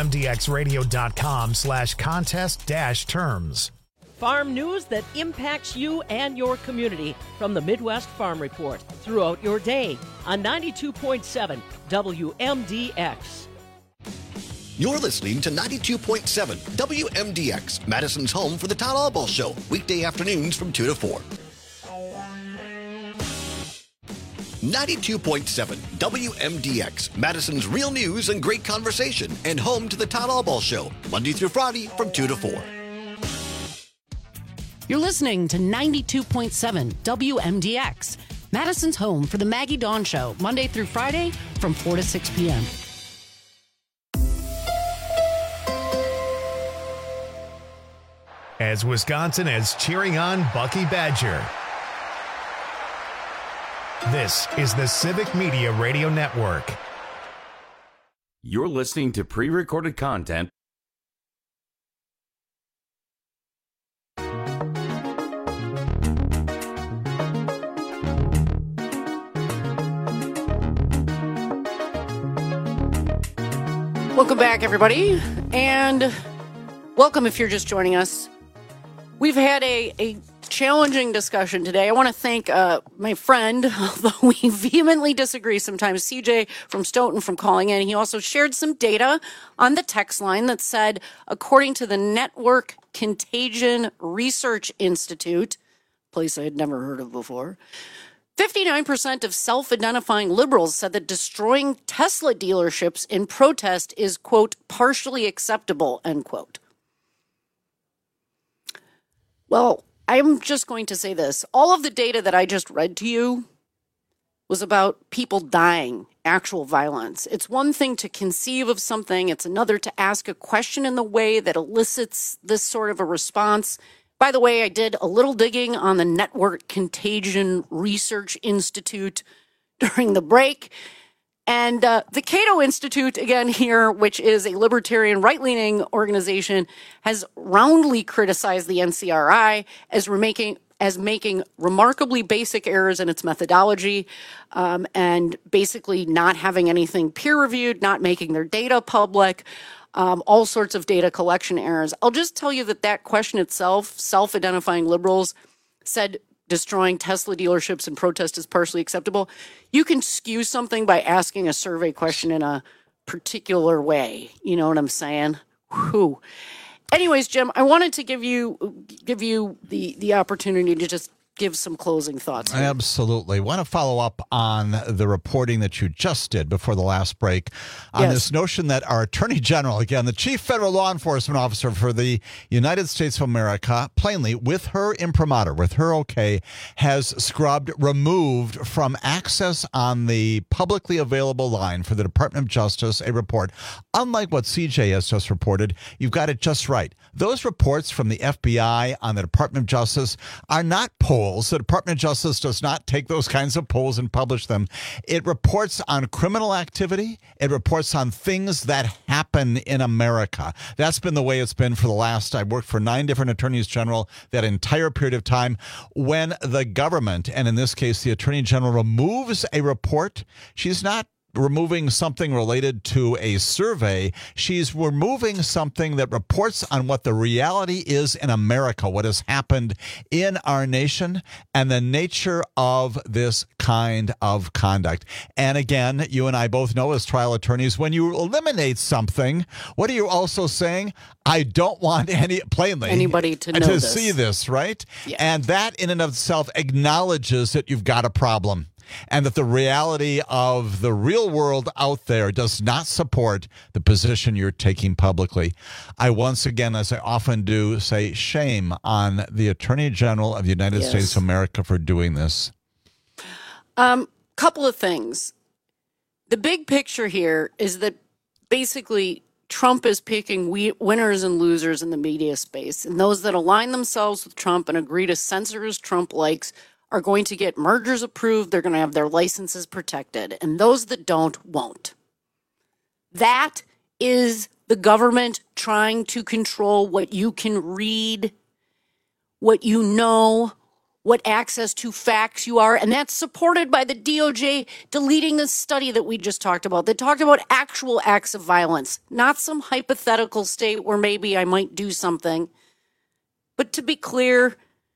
WMDXradio.com/contest-terms. Farm news that impacts you and your community from the Midwest Farm Report throughout your day on 92.7 WMDX. You're listening to 92.7 WMDX, Madison's home for the Todd Albaugh Show, weekday afternoons from 2 to 4. 92.7 WMDX, Madison's real news and great conversation, and home to the Todd Albaugh Show, Monday through Friday from 2 to 4. You're listening to 92.7 WMDX, Madison's home for the Maggie Dawn Show, Monday through Friday from 4 to 6 p.m. As Wisconsin is cheering on Bucky Badger. This is the Civic Media Radio Network. You're listening to pre-recorded content. Welcome back, everybody, and welcome if you're just joining us. We've had a challenging discussion today. I want to thank my friend, although we vehemently disagree sometimes, CJ from Stoughton, from calling in. He also shared some data on the text line that said, according to the Network Contagion Research Institute, a place I had never heard of before, 59% of self-identifying liberals said that destroying Tesla dealerships in protest is, quote, partially acceptable, end quote. Well, I'm just going to say this. All of the data that I just read to you was about people dying, actual violence. It's one thing to conceive of something. It's another to ask a question in the way that elicits this sort of a response. By the way, I did a little digging on the Network Contagion Research Institute during the break. And the Cato Institute, again here, which is a libertarian right-leaning organization, has roundly criticized the NCRI as making remarkably basic errors in its methodology, and basically not having anything peer-reviewed, not making their data public, all sorts of data collection errors. I'll just tell you that question itself, self-identifying liberals, said destroying Tesla dealerships in protest is partially acceptable. You can skew something by asking a survey question in a particular way. You know what I'm saying? Whew. Anyways, Jim, I wanted to give you the opportunity to just give some closing thoughts here. Absolutely. I want to follow up on the reporting that you just did before the last break on this notion that our Attorney General, again, the Chief Federal Law Enforcement Officer for the United States of America, plainly, with her imprimatur, with her okay, has removed from access on the publicly available line for the Department of Justice a report. Unlike what CJ has just reported, you've got it just right. Those reports from the FBI on the Department of Justice are not polls. The Department of Justice does not take those kinds of polls and publish them. It reports on criminal activity. It reports on things that happen in America. That's been the way it's been for the last, I worked for 9 different attorneys general that entire period of time. When the government, and in this case, the Attorney General, removes a report, she's not removing something related to a survey. She's removing something that reports on what the reality is in America, what has happened in our nation, and the nature of this kind of conduct. And again, you and I both know as trial attorneys, when you eliminate something, what are you also saying? I don't want anybody to know this. See this, right? Yeah. And that in and of itself acknowledges that you've got a problem, and that the reality of the real world out there does not support the position you're taking publicly. I once again, as I often do, say shame on the Attorney General of the United States of America for doing this. Couple of things. The big picture here is that basically Trump is picking winners and losers in the media space, and those that align themselves with Trump and agree to censor as Trump likes are going to get mergers approved. They're going to have their licenses protected. And those that don't, won't. That is the government trying to control what you can read, what you know, what access to facts you are. And that's supported by the DOJ deleting the study that we just talked about. They talked about actual acts of violence, not some hypothetical state where maybe I might do something. But to be clear,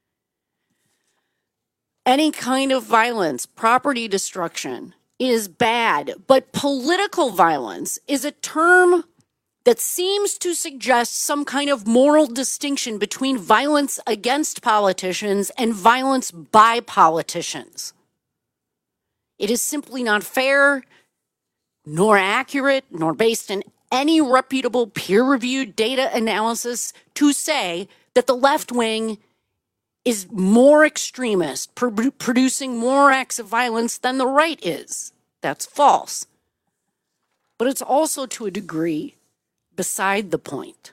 any kind of violence, property destruction, is bad. But political violence is a term that seems to suggest some kind of moral distinction between violence against politicians and violence by politicians. It is simply not fair, nor accurate, nor based in any reputable peer-reviewed data analysis to say that the left wing is more extremist, producing more acts of violence than the right is. That's false. But it's also, to a degree, beside the point.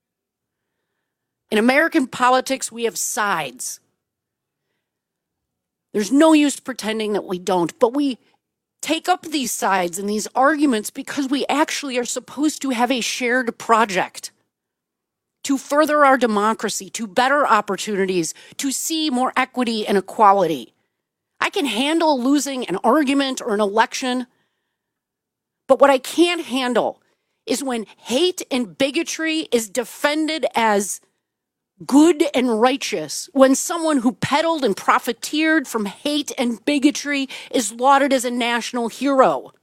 In American politics, we have sides. There's no use pretending that we don't, but we take up these sides and these arguments because we actually are supposed to have a shared project to further our democracy, to better opportunities, to see more equity and equality. I can handle losing an argument or an election, but what I can't handle is when hate and bigotry is defended as good and righteous, when someone who peddled and profiteered from hate and bigotry is lauded as a national hero.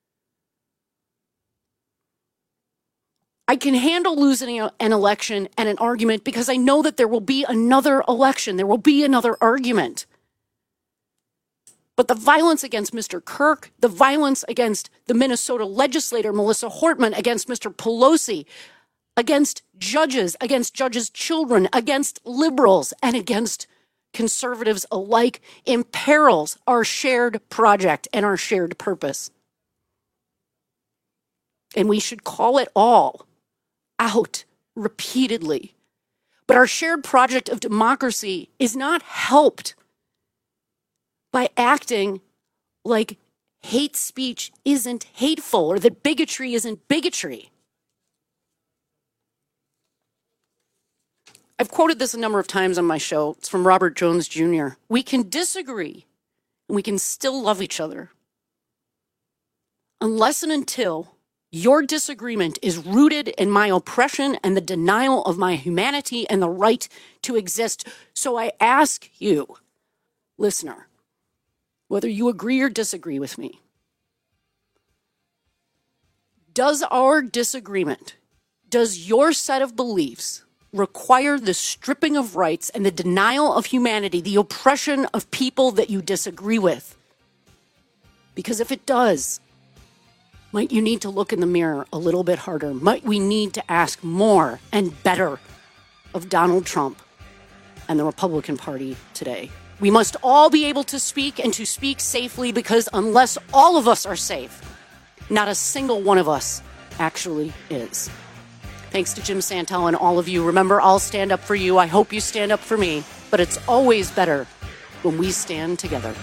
I can handle losing an election and an argument because I know that there will be another election. There will be another argument. But the violence against Mr. Kirk, the violence against the Minnesota legislator, Melissa Hortman, against Mr. Pelosi, against judges' children, against liberals, and against conservatives alike imperils our shared project and our shared purpose. And we should call it all out repeatedly. But our shared project of democracy is not helped by acting like hate speech isn't hateful or that bigotry isn't bigotry. I've quoted this a number of times on my show. It's from Robert Jones Jr. We can disagree and we can still love each other unless and until your disagreement is rooted in my oppression and the denial of my humanity and the right to exist. So I ask you, listener, whether you agree or disagree with me, does our disagreement, does your set of beliefs require the stripping of rights and the denial of humanity, the oppression of people that you disagree with? Because if it does, might you need to look in the mirror a little bit harder? Might we need to ask more and better of Donald Trump and the Republican Party today? We must all be able to speak and to speak safely, because unless all of us are safe, not a single one of us actually is. Thanks to Jim Santel and all of you. Remember, I'll stand up for you. I hope you stand up for me. But it's always better when we stand together.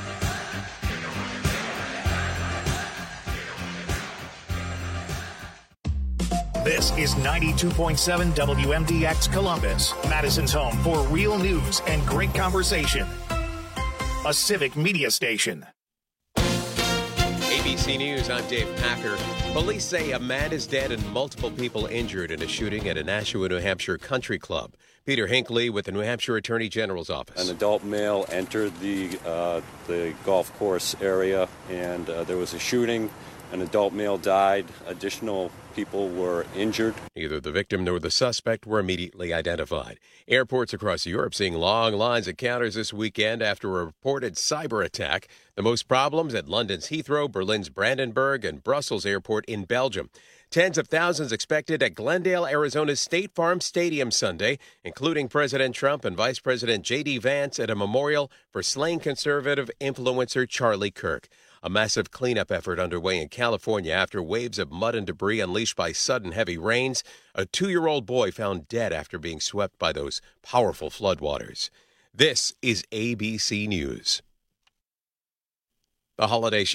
This is 92.7 WMDX Columbus, Madison's home for real news and great conversation. A civic media station. ABC News, I'm Dave Packer. Police say a man is dead and multiple people injured in a shooting at a Nashua, New Hampshire country club. Peter Hinckley with the New Hampshire Attorney General's office. An adult male entered the golf course area, and there was a shooting. An adult male died. Additional people were injured. Neither the victim nor the suspect were immediately identified. Airports across Europe seeing long lines at counters this weekend after a reported cyber attack. The most problems at London's Heathrow, Berlin's Brandenburg, and Brussels Airport in Belgium. Tens of thousands expected at Glendale, Arizona's State Farm Stadium Sunday, including President Trump and Vice President J.D. Vance at a memorial for slain conservative influencer Charlie Kirk. A massive cleanup effort underway in California after waves of mud and debris unleashed by sudden heavy rains. A 2-year-old boy found dead after being swept by those powerful floodwaters. This is ABC News. The holiday